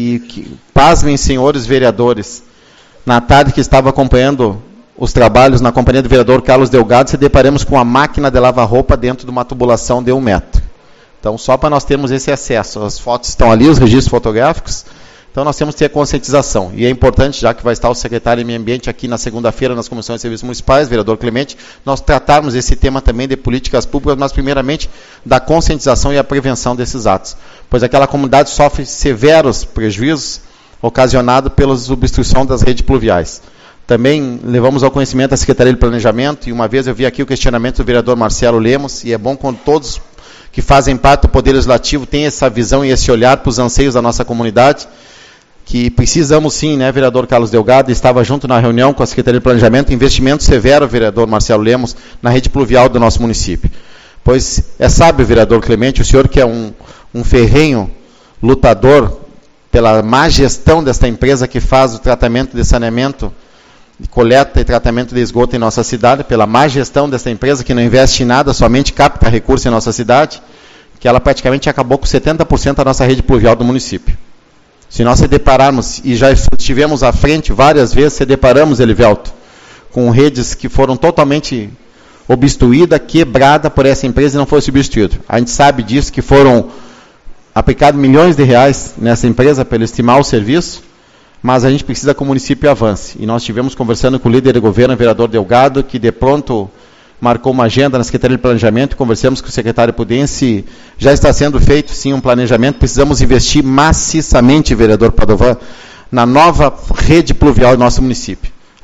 e pasmem, senhores vereadores, na tarde que estava acompanhando os trabalhos na companhia do vereador Carlos Delgado, se deparamos com a máquina de lavar roupa dentro de uma tubulação de 1 metro. Então, só para nós termos esse acesso, as fotos estão ali, os registros fotográficos. Então, nós temos que ter a conscientização. E é importante, já que vai estar o secretário de Meio Ambiente aqui na segunda-feira nas comissões de serviços municipais, vereador Clemente, nós tratarmos esse tema também de políticas públicas, mas primeiramente da conscientização e a prevenção desses atos. Pois aquela comunidade sofre severos prejuízos ocasionados pela obstrução das redes pluviais. Também levamos ao conhecimento da Secretaria de Planejamento, e uma vez eu vi aqui o questionamento do vereador Marcelo Lemos, e é bom quando todos que fazem parte do Poder Legislativo têm essa visão e esse olhar para os anseios da nossa comunidade, que precisamos sim, né, vereador Carlos Delgado, estava junto na reunião com a Secretaria de Planejamento, investimento severo, vereador Marcelo Lemos, na rede pluvial do nosso município. Pois é sábio, vereador Clemente, o senhor que é um ferrenho lutador pela má gestão desta empresa que faz o tratamento de saneamento, de coleta e tratamento de esgoto em nossa cidade, pela má gestão desta empresa que não investe em nada, somente capta recursos em nossa cidade, que ela praticamente acabou com 70% da nossa rede pluvial do município. Se nós se depararmos, e já estivemos à frente várias vezes, se deparamos, Elivelto, com redes que foram totalmente obstruídas, quebradas por essa empresa e não foi substituído. A gente sabe disso, que foram aplicados milhões de reais nessa empresa para estimar o serviço, mas a gente precisa que o município avance. E nós estivemos conversando com o líder de governo, o vereador Delgado, que de pronto marcou uma agenda na Secretaria de Planejamento, conversamos com o secretário Pudense, já está sendo feito sim um planejamento, precisamos investir maciçamente, vereador Padovan, na nova rede pluvial do nosso município.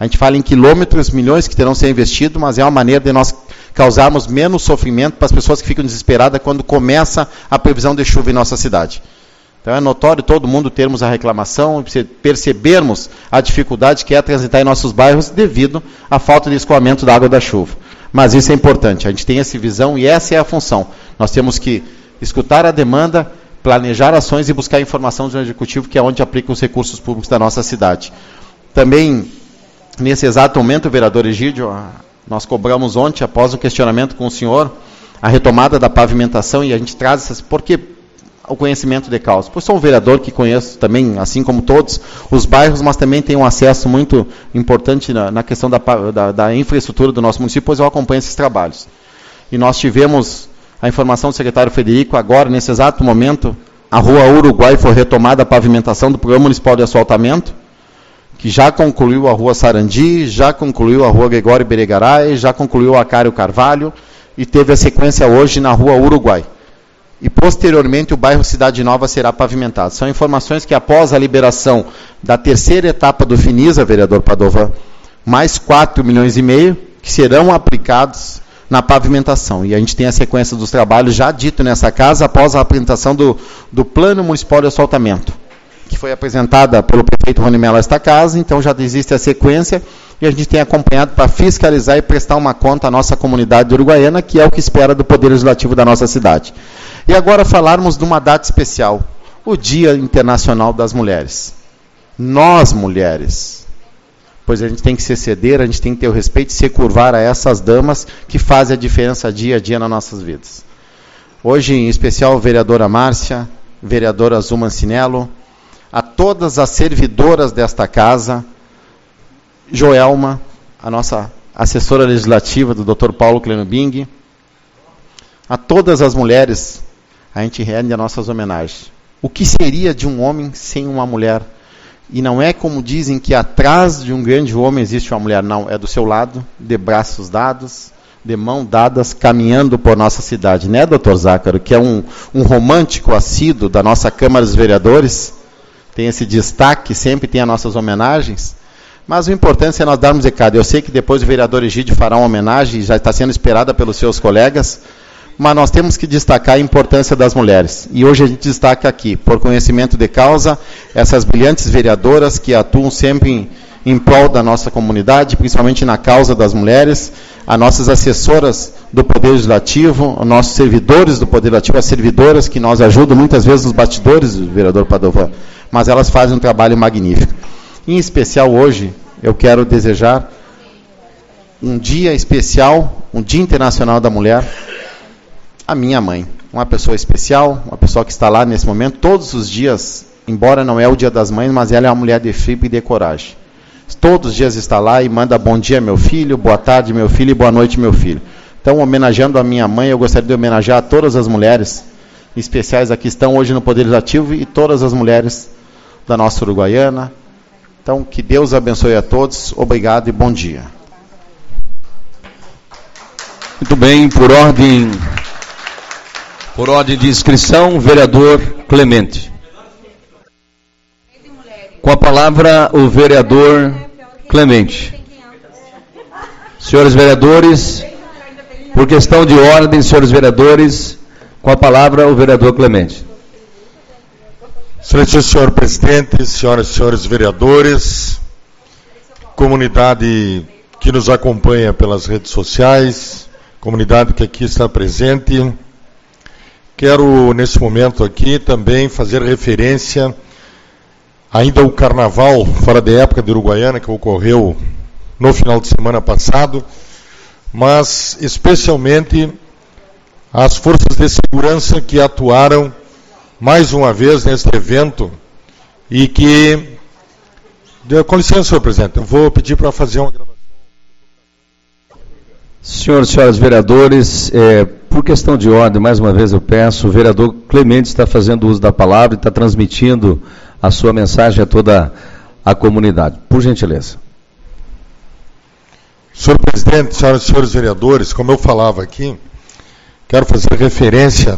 A gente fala em quilômetros, milhões que terão que ser investidos, mas é uma maneira de nós causarmos menos sofrimento para as pessoas que ficam desesperadas quando começa a previsão de chuva em nossa cidade. Então é notório todo mundo termos a reclamação, percebermos a dificuldade que é transitar em nossos bairros devido à falta de escoamento da água da chuva. Mas isso é importante, a gente tem essa visão e essa é a função. Nós temos que escutar a demanda, planejar ações e buscar informação do Executivo, que é onde aplica os recursos públicos da nossa cidade. Também, nesse exato momento, vereador Egídio, nós cobramos ontem, após um questionamento com o senhor, a retomada da pavimentação, e a gente traz essas... Por que o conhecimento de causa? Pois sou um vereador que conheço também, assim como todos, os bairros, mas também tenho um acesso muito importante na questão da infraestrutura do nosso município, pois eu acompanho esses trabalhos. E nós tivemos a informação do secretário Frederico, agora, nesse exato momento, a Rua Uruguai foi retomada a pavimentação do Programa Municipal de Asfaltamento, que já concluiu a Rua Sarandi, já concluiu a Rua Gregório Beregaray, já concluiu a Cário Carvalho, e teve a sequência hoje na Rua Uruguai. E, posteriormente, o bairro Cidade Nova será pavimentado. São informações que, após a liberação da terceira etapa do Finisa, vereador Padovan, mais 4,5 milhões, que serão aplicados na pavimentação. E a gente tem a sequência dos trabalhos já dito nessa casa, após a apresentação do Plano Municipal de Asfaltamento, que foi apresentada pelo prefeito Rony Mello a esta casa. Então já existe a sequência e a gente tem acompanhado para fiscalizar e prestar uma conta à nossa comunidade uruguaiana, que é o que espera do Poder Legislativo da nossa cidade. E agora falarmos de uma data especial, o Dia Internacional das Mulheres. Nós, mulheres, pois a gente tem que se ceder, a gente tem que ter o respeito e se curvar a essas damas que fazem a diferença dia a dia nas nossas vidas. Hoje, em especial, vereadora Márcia, vereadora Zuma Ancinello, a todas as servidoras desta casa, Joelma, a nossa assessora legislativa do Dr. Paulo Clenubing, a todas as mulheres, a gente rende as nossas homenagens. O que seria de um homem sem uma mulher? E não é como dizem que atrás de um grande homem existe uma mulher, não, é do seu lado, de braços dados, de mãos dadas, caminhando por nossa cidade, né, doutor Zácaro, que é um romântico assíduo da nossa Câmara dos Vereadores, tem esse destaque, sempre tem as nossas homenagens, mas o importante é nós darmos recado. Eu sei que depois o vereador Egídio fará uma homenagem, já está sendo esperada pelos seus colegas, mas nós temos que destacar a importância das mulheres. E hoje a gente destaca aqui, por conhecimento de causa, essas brilhantes vereadoras que atuam sempre em prol da nossa comunidade, principalmente na causa das mulheres, as nossas assessoras do Poder Legislativo, os nossos servidores do Poder Legislativo, as servidoras que nos ajudam muitas vezes nos bastidores, vereador Padovan, mas elas fazem um trabalho magnífico. Em especial hoje, eu quero desejar um dia especial, um Dia Internacional da Mulher, a minha mãe, uma pessoa especial, uma pessoa que está lá nesse momento, todos os dias, embora não é o Dia das Mães, mas ela é uma mulher de fibra e de coragem. Todos os dias está lá e manda bom dia, meu filho, boa tarde, meu filho, e boa noite, meu filho. Então, homenageando a minha mãe, eu gostaria de homenagear todas as mulheres especiais aqui que estão hoje no Poder Legislativo e todas as mulheres da nossa Uruguaiana. Então, que Deus abençoe a todos. Obrigado e bom dia. Muito bem, por ordem de inscrição, vereador Clemente. Com a palavra, o vereador Clemente. Senhores vereadores, por questão de ordem, senhores vereadores, com a palavra, o vereador Clemente. Excelentíssimo senhor presidente, senhoras e senhores vereadores, comunidade que nos acompanha pelas redes sociais, comunidade que aqui está presente, quero nesse momento aqui também fazer referência ainda ao carnaval fora da época de Uruguaiana, que ocorreu no final de semana passado, mas especialmente as forças de segurança que atuaram mais uma vez neste evento e que... Com licença, senhor presidente, eu vou pedir para fazer uma gravação. Senhoras e senhores vereadores, por questão de ordem, mais uma vez eu peço, o vereador Clemente está fazendo uso da palavra e está transmitindo a sua mensagem a toda a comunidade. Por gentileza. Senhor presidente, senhoras e senhores vereadores, como eu falava aqui, quero fazer referência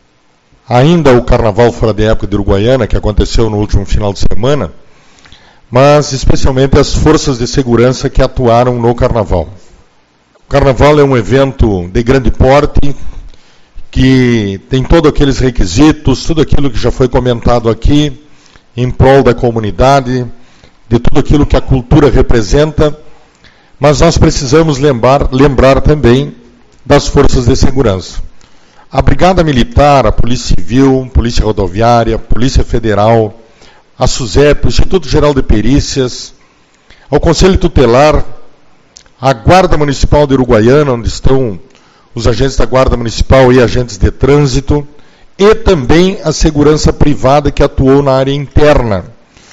ainda ao carnaval fora da época de Uruguaiana, que aconteceu no último final de semana, mas especialmente as forças de segurança que atuaram no Carnaval. O Carnaval é um evento de grande porte, que tem todos aqueles requisitos, tudo aquilo que já foi comentado aqui, em prol da comunidade, de tudo aquilo que a cultura representa, mas nós precisamos lembrar também das forças de segurança. A Brigada Militar, a Polícia Civil, Polícia Rodoviária, Polícia Federal, a SUSEP, o Instituto Geral de Perícias, ao Conselho Tutelar, a Guarda Municipal de Uruguaiana, onde estão os agentes da Guarda Municipal e agentes de trânsito, e também a segurança privada que atuou na área interna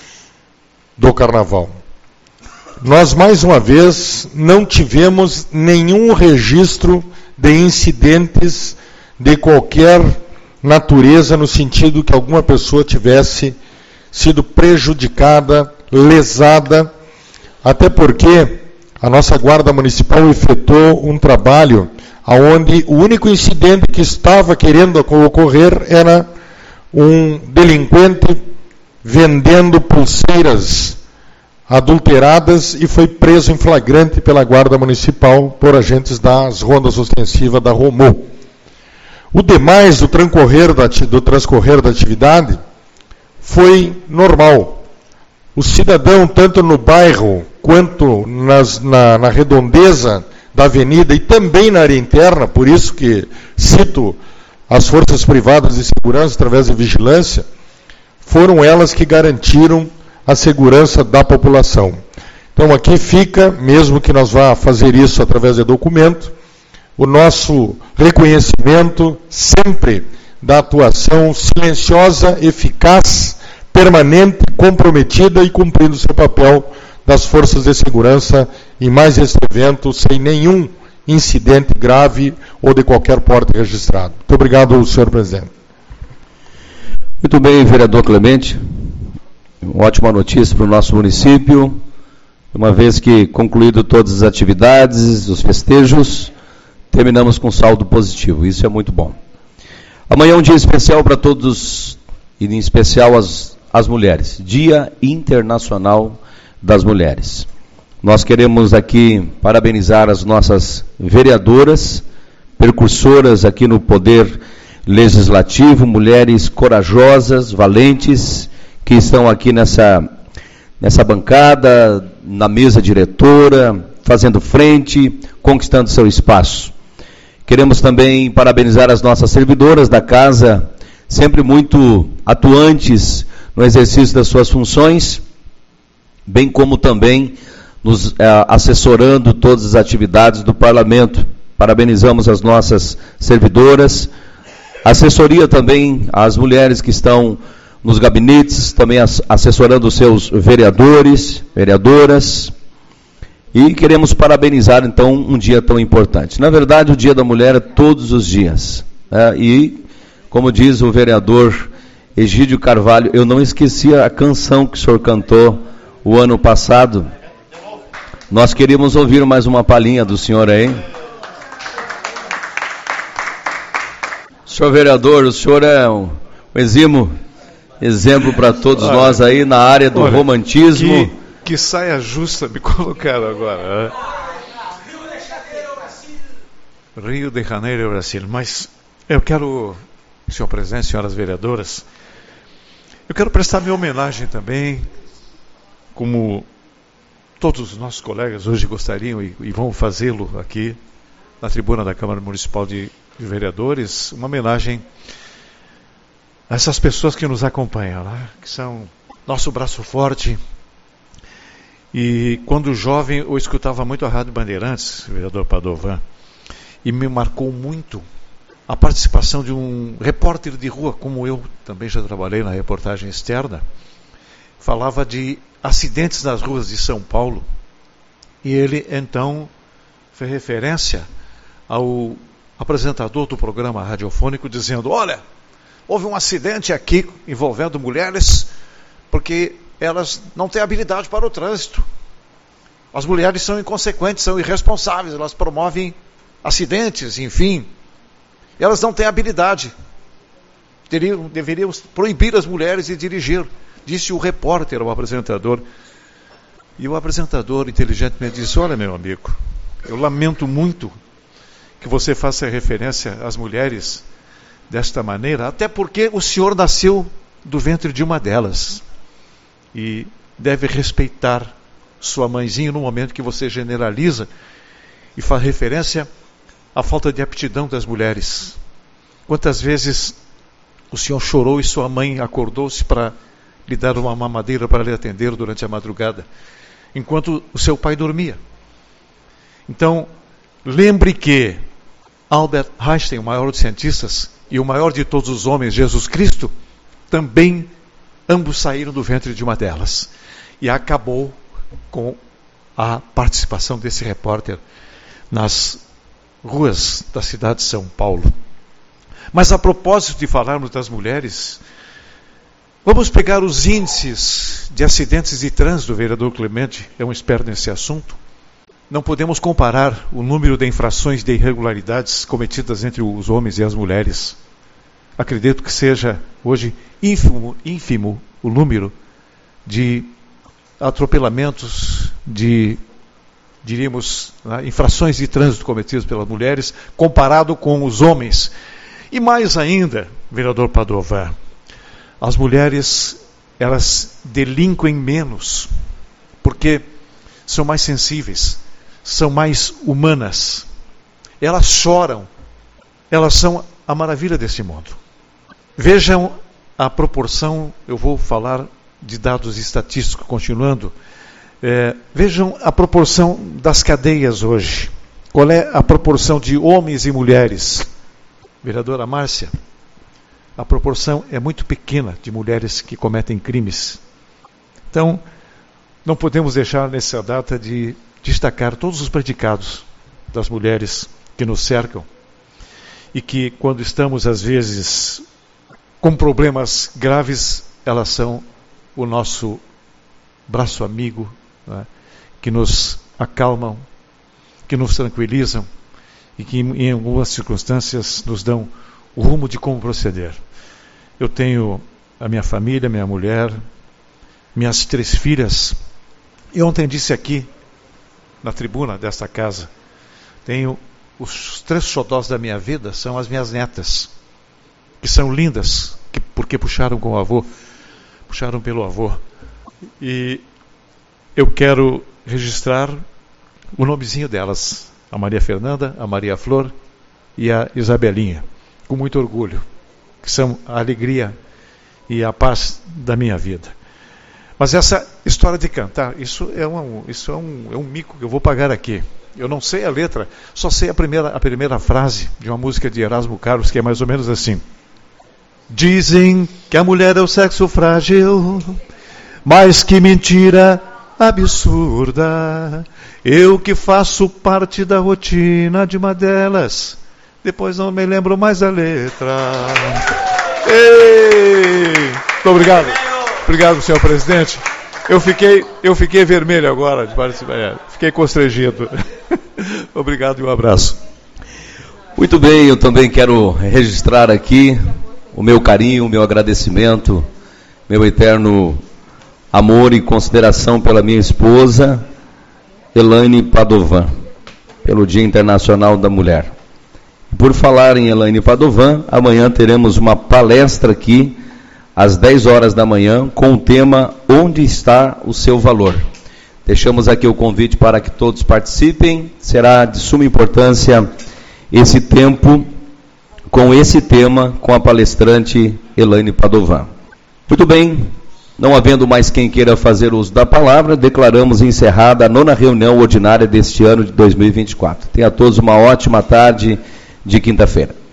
do Carnaval. Nós, mais uma vez, não tivemos nenhum registro de incidentes de qualquer natureza, no sentido que alguma pessoa tivesse sido prejudicada, lesada, até porque a nossa Guarda Municipal efetuou um trabalho onde o único incidente que estava querendo ocorrer era um delinquente vendendo pulseiras adulteradas e foi preso em flagrante pela Guarda Municipal por agentes das rondas ostensivas da ROMU. O demais do transcorrer da atividade foi normal. O cidadão, tanto no bairro quanto na redondeza da avenida e também na área interna, por isso que cito as forças privadas de segurança através de vigilância, foram elas que garantiram a segurança da população. Então aqui fica, mesmo que nós vá fazer isso através de documento, o nosso reconhecimento sempre da atuação silenciosa, eficaz, permanente, comprometida e cumprindo seu papel das forças de segurança em mais este evento, sem nenhum incidente grave ou de qualquer porte registrado. Muito obrigado, senhor presidente. Muito bem, vereador Clemente. Uma ótima notícia para o nosso município, uma vez que concluído todas as atividades, os festejos, terminamos com saldo positivo. Isso é muito bom. Amanhã é um dia especial para todos, e em especial as mulheres. Dia Internacional das Mulheres. Nós queremos aqui parabenizar as nossas vereadoras, percursoras aqui no Poder Legislativo, mulheres corajosas, valentes, que estão aqui nessa bancada, na mesa diretora, fazendo frente, conquistando seu espaço. Queremos também parabenizar as nossas servidoras da casa, sempre muito atuantes no exercício das suas funções, bem como também nos assessorando todas as atividades do Parlamento. Parabenizamos as nossas servidoras, assessoria também às mulheres que estão nos gabinetes, também assessorando os seus vereadores, vereadoras, e queremos parabenizar então um dia tão importante. Na verdade, o Dia da Mulher é todos os dias, e como diz o vereador Egídio Carvalho, eu não esqueci a canção que o senhor cantou o ano passado. Nós queríamos ouvir mais uma palhinha do senhor aí. Senhor vereador, o senhor é um exímio exemplo para todos nós aí na área do romantismo. Que saia justa me colocaram agora. Rio de Janeiro, Brasil. Mas eu quero, senhor presidente, senhoras vereadoras, eu quero prestar minha homenagem também, como todos os nossos colegas hoje gostariam e vão fazê-lo aqui na tribuna da Câmara Municipal de Vereadores, uma homenagem a essas pessoas que nos acompanham, né? Que são nosso braço forte. E quando jovem eu escutava muito a Rádio Bandeirantes, vereador Padovan, e me marcou muito a participação de um repórter de rua, como eu também já trabalhei na reportagem externa, falava de acidentes nas ruas de São Paulo, e ele então fez referência ao apresentador do programa radiofônico dizendo: olha, houve um acidente aqui envolvendo mulheres porque elas não têm habilidade para o trânsito. As mulheres são inconsequentes, são irresponsáveis, elas promovem acidentes, enfim. Elas não têm habilidade. Deveríamos proibir as mulheres de dirigir, disse o repórter, o apresentador E o apresentador inteligentemente disse: olha, meu amigo, eu lamento muito que você faça referência às mulheres desta maneira, até porque o senhor nasceu do ventre de uma delas e deve respeitar sua mãezinha no momento que você generaliza e faz referência à falta de aptidão das mulheres. Quantas vezes o senhor chorou e sua mãe acordou-se para lhe dar uma mamadeira para lhe atender durante a madrugada, enquanto o seu pai dormia. Então, lembre que Albert Einstein, o maior dos cientistas e o maior de todos os homens, Jesus Cristo, também ambos saíram do ventre de uma delas. E acabou com a participação desse repórter nas ruas da cidade de São Paulo. Mas a propósito de falarmos das mulheres, vamos pegar os índices de acidentes de trânsito. O vereador Clemente é um experto nesse assunto. Não podemos comparar o número de infrações de irregularidades cometidas entre os homens e as mulheres. Acredito que seja hoje ínfimo o número de atropelamentos, de, diríamos, infrações de trânsito cometidas pelas mulheres, comparado com os homens. E mais ainda, vereador Padovan, as mulheres, elas delinquem menos, porque são mais sensíveis, são mais humanas. Elas choram, elas são a maravilha deste mundo. Vejam a proporção, eu vou falar de dados estatísticos, continuando. Vejam a proporção das cadeias hoje. Qual é a proporção de homens e mulheres? Vereadora Márcia, a proporção é muito pequena de mulheres que cometem crimes. Então, não podemos deixar nessa data de destacar todos os predicados das mulheres que nos cercam e que, quando estamos, às vezes, com problemas graves, elas são o nosso braço amigo, né, que nos acalmam, que nos tranquilizam e que, em algumas circunstâncias, nos dão o rumo de como proceder. Eu tenho a minha família, minha mulher, minhas 3 filhas. E ontem disse aqui, na tribuna desta casa, tenho os 3 xodós da minha vida, são as minhas netas, que são lindas, porque puxaram com o avô, puxaram pelo avô. E eu quero registrar o nomezinho delas, a Maria Fernanda, a Maria Flor e a Isabelinha, com muito orgulho, que são a alegria e a paz da minha vida. Mas essa história de cantar, isso é um mico que eu vou pagar aqui. Eu não sei a letra, só sei a primeira frase de uma música de Erasmo Carlos, que é mais ou menos assim: dizem que a mulher é o sexo frágil, mas que mentira absurda. Eu que faço parte da rotina de uma delas, depois não me lembro mais a letra. Ei! Muito obrigado. Obrigado, senhor presidente. Eu fiquei vermelho agora de participar. Fiquei constrangido. Obrigado e um abraço. Muito bem, eu também quero registrar aqui o meu carinho, o meu agradecimento, meu eterno amor e consideração pela minha esposa, Elaine Padovan, pelo Dia Internacional da Mulher. Por falar em Elaine Padovan, amanhã teremos uma palestra aqui, às 10 horas da manhã, com o tema Onde está o seu valor? Deixamos aqui o convite para que todos participem. Será de suma importância esse tempo, com esse tema, com a palestrante Elaine Padovan. Muito bem, não havendo mais quem queira fazer uso da palavra, declaramos encerrada a 9ª reunião ordinária deste ano de 2024. Tenha a todos uma ótima tarde de quinta-feira.